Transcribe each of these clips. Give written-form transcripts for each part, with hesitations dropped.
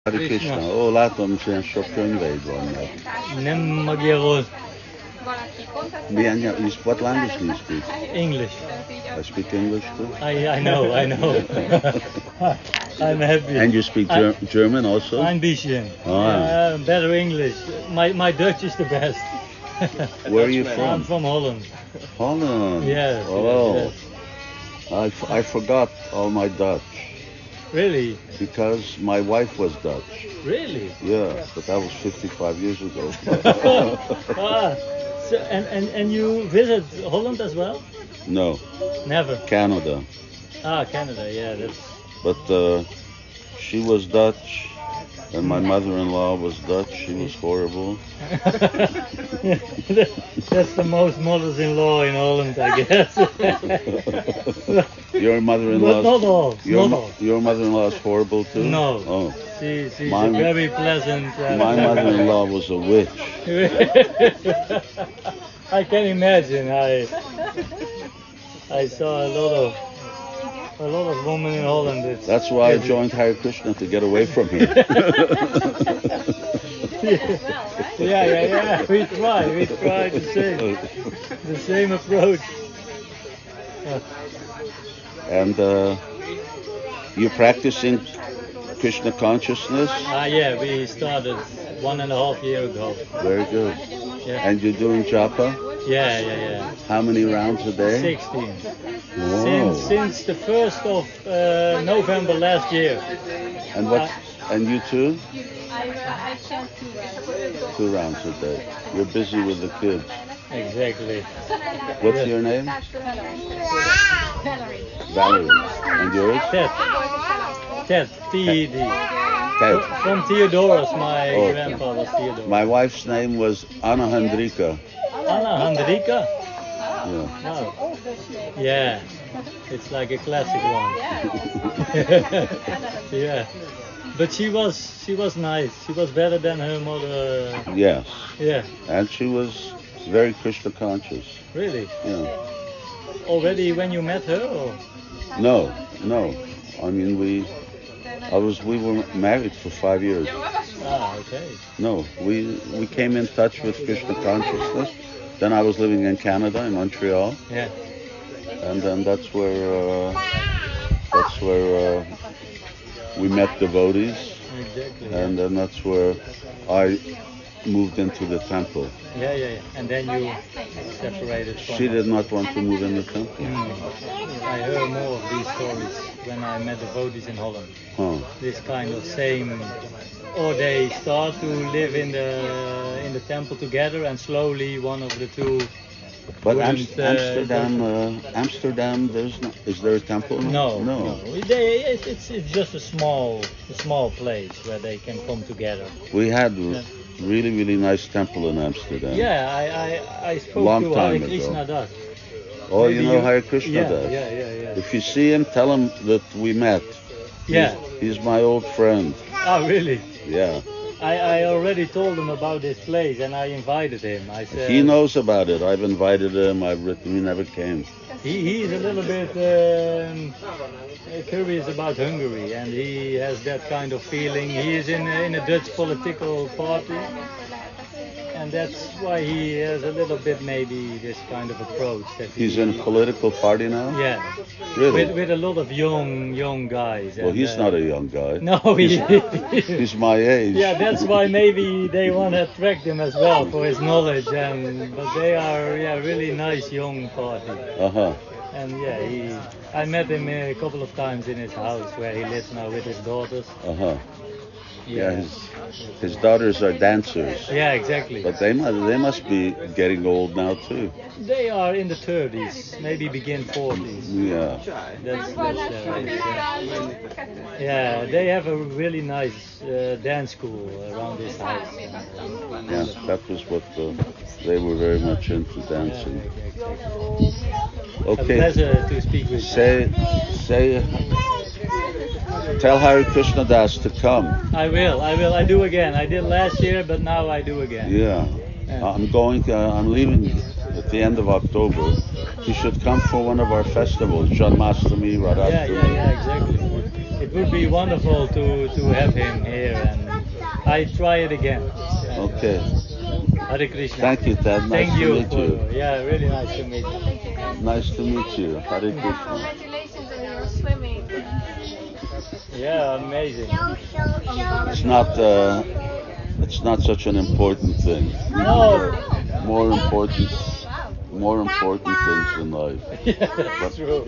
Hare Krishna. Ó, látom, hogy ilyen sok könyveid vannak. Nem magyarul. Milyen nyelv? What language do you speak? English. I speak English too. I know. I'm happy. And you speak German also? Ein bisschen. Ah. Better English. My Dutch is the best. Where are you I'm from? from Holland. Holland. Yes. Oh, yes. I forgot all my Dutch Really? because my wife was Dutch. Really? Yeah, but that was 55 years ago. So, and you visit Holland as well? No, Never. Canada. Canada. Yeah, that's. But she was Dutch, and my mother-in-law was Dutch. She was horrible. That's the most mothers-in-law in Holland, I guess. Your mother-in-law. But not all. Not all. Your mother-in-law is horrible too. No. Oh, She's Mine- very pleasant. my mother-in-law was a witch. I can imagine. I saw a lot of women in Holland. That's why I joined Hare Krishna, to get away from her. Yeah. We try the same approach. And you're practicing Krishna consciousness. Yeah, we started 1.5 years ago. Very good. Yeah. And you're doing japa? Yeah. How many rounds a day? 16. Whoa. Since the 1st of November last year. And what? And you too? I chant 2 rounds a day. You're busy with the kids. Exactly. What's Yeah. your name? Valerie. Valerie. And yours? Ted, T-E-D. Ted. From Theodorus, my Oh. grandfather's Theodorus. My wife's name was Anna Hendrika. Anna Hendrika? Yeah. No. Yeah, it's like a classic one. Yeah. But she was nice. She was better than her mother. Yes. Yeah, And she was very Krishna conscious. really. Yeah. Already when you met her? Or? No. I mean, we were married for 5 years. Okay. No, we came in touch with Krishna consciousness. Then I was living in Canada, in Montreal, Yeah. and then that's where we met devotees, Exactly. and then that's where I moved into the temple. Yeah. And then you separated from She her. did not want to move in the temple. I heard more of these stories when I met devotees in Holland. Huh. This kind of same, or they start to live in the temple together, and slowly one of the two. But went, Amsterdam, is there a temple? No. It's just a small place where they can come together. We had Yeah. really nice temple in Amsterdam. Yeah, I spoke Long to time Hare Krishna ago. Das. Oh, Maybe you know Hare Krishna Yeah, does. yeah. If you see him, tell him that we met. Yeah. He's my old friend. Oh, really? Yeah. I already told him about this place and I invited him. I said He knows about it. I've invited him. I've written. He never came. he's a little bit curious about Hungary, and he has that kind of feeling. He is in a Dutch political party, and that's why he has a little bit maybe this kind of approach. That He's in a political party now. Yeah, Really? with a lot of young guys. Well, and, he's not a young guy. No, he. He's my age. Yeah, that's why maybe they want to attract him as well for his knowledge, but they are really nice young party. Uh-huh. And I met him a couple of times in his house where he lives now with his daughters. Uh-huh. Yeah, his daughters are dancers. Yeah, exactly. But they must be getting old now too. They are in the 30s, maybe begin 40s. Yeah. That's their age. Yeah, they have a really nice dance school around this house. Yeah, that was what they were very much into dancing. Exactly. A Okay. pleasure to speak with you. Tell Hare Krishna Das to come. I will. I do again. I did last year, but now I do again. Yeah. I'm leaving at the end of October. He should come for one of our festivals, Janmashtami, Radhatami. Yeah, exactly. it would be wonderful to have him here, and I try it again. Yeah. Okay. Hare Krishna. Thank you, Ted. Nice Thank to you. meet you. Yeah, really nice to meet you. Nice to meet you. Hare Krishna. Congratulations on your swimming. Yeah, amazing. It's not such an important thing. No. More important things in life. Yeah, that's true.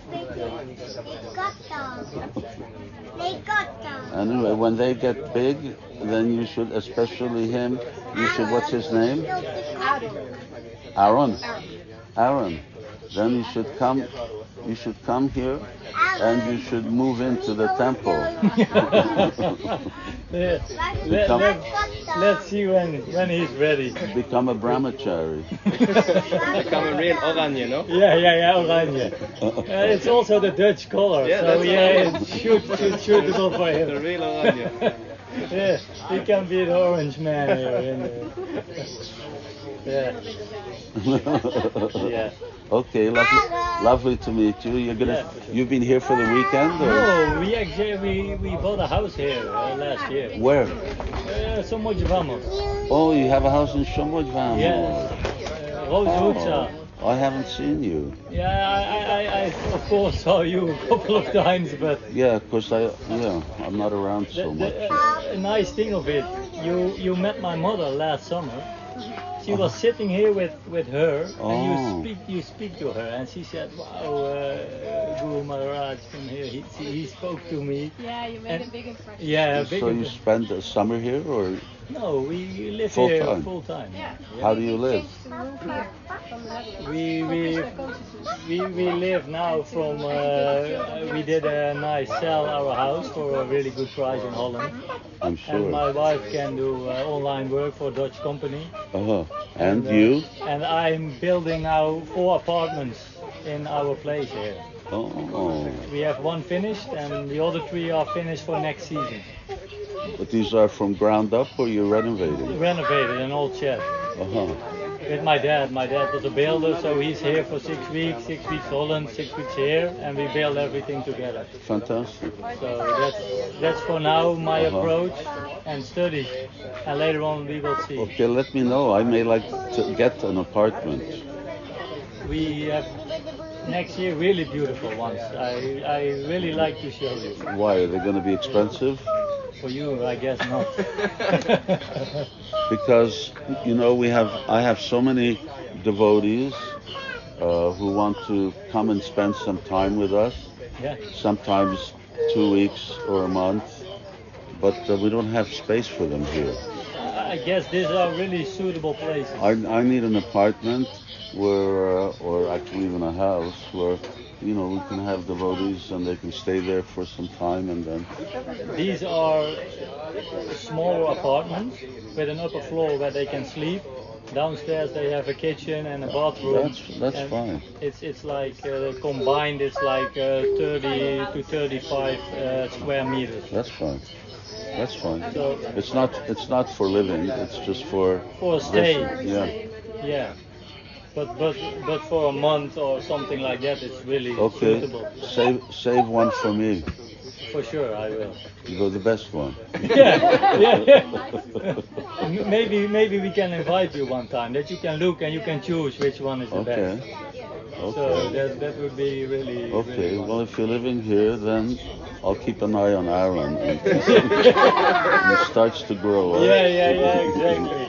Anyway, when they get big, then you should, especially him, you should, what's his name? Aaron. Aaron. Then you should come here and you should move into the temple. Let's see when he's ready. Become a brahmachari. Become a real oranje, no? Yeah, oranje. It's also the Dutch color, Yeah, so that's yeah, it's suitable for The him. real oranje. Yeah, he can be the orange man here. Yeah. Yeah. Okay, lovely to meet you. You've been here for the weekend, or No, we actually we bought a house here last year. where? Somewhat vamos. Oh, you have a house in Shomodvam. Yes. Rooshoekza. I haven't seen you. Yeah, I of course saw you a couple of times, but Yeah, because I'm not around so much. a nice thing of it, you met my mother last summer. She was sitting here with her, Oh. and you speak to her, and she said, "Wow, Guru Maharaj from here, he spoke to me." Yeah, you made a big impression. Yeah, big So you impression. spend the summer here, or No, we live Full here time? full time. Yeah. how do you live? The roof here from the Netherlands. We live now from we did a nice sell our house for a really good price in Holland, I'm and sure. my wife can do online work for a Dutch company. Uh-huh. And you? And I'm building now 4 apartments in our place here. Oh. We have 1 finished, and the other 3 are finished for next season. But these are from ground up, or you're renovating? Renovated an old shed. Uh-huh. With my dad. My dad was a builder, so he's here for 6 weeks. 6 weeks Holland, 6 weeks here, and we build everything together. Fantastic. So that's for now my Uh-huh. approach, and study, and later on we will see. Okay, let me know. I may like to get an apartment. We have next year really beautiful ones. I really like to show you. Why? Are they going to be expensive? For you, I guess not. Because, I have so many devotees who want to come and spend some time with us, Yeah. sometimes 2 weeks or a month, but we don't have space for them here. I guess these are really suitable places. I need an apartment where, or actually even a house where, we can have devotees and they can stay there for some time and then. These are smaller apartments with an upper floor where they can sleep. Downstairs they have a kitchen and a bathroom. That's And fine. It's like combined. It's like 30 to 35 square meters. That's fine. That's fine. So It's not for living. It's just for. for a stay, Yeah. yeah. But for a month or something like that, it's really Okay. suitable. Save one for me. For sure, I will. You go the best one. Yeah. Maybe we can invite you one time that you can look and you can choose which one is the Okay. best. So Okay. that would be really. Okay. Really Well, if you're living here, then I'll keep an eye on Aaron. And he starts to grow up. Yeah, exactly.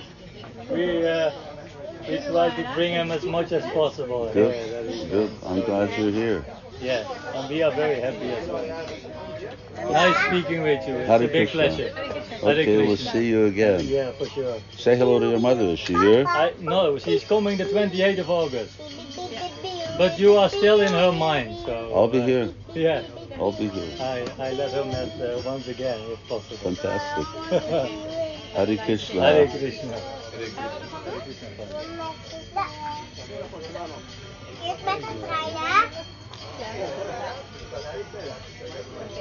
We try to bring him as much as possible. Good. Yeah, that is- Good. I'm glad you're here. yeah, and we are very happy as well. Nice speaking with you. It's Hare a big Krishna. pleasure. Hare Okay, we'll Krishna. see you again. Yeah, for sure. Say hello to your mother. Is she here? No, she's coming the 28th of August. But you are still in her mind, so. I'll be here. Yeah, I'll be here. I let her met once again if possible. Fantastic. Hare Krishna. Hare Krishna. Is met een